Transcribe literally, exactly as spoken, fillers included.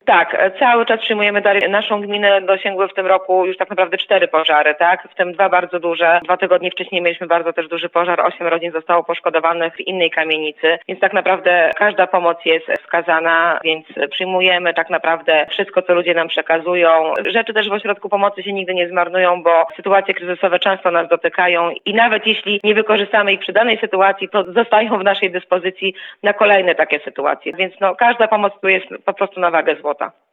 Tak, cały czas przyjmujemy dary. Naszą gminę dosięgły w tym roku już tak naprawdę cztery pożary, tak? W tym dwa bardzo duże. Dwa tygodnie wcześniej mieliśmy bardzo też duży pożar. Osiem rodzin zostało poszkodowanych w innej kamienicy. Więc tak naprawdę każda pomoc jest wskazana, więc przyjmujemy tak naprawdę wszystko, co ludzie nam przekazują. Rzeczy też w ośrodku pomocy się nigdy nie zmarnują, bo sytuacje kryzysowe często nas dotykają i nawet jeśli nie wykorzystamy ich przy danej sytuacji, to zostają w naszej dyspozycji na kolejne takie sytuacje. Więc no, każda pomoc tu jest po prostu na wagę złota.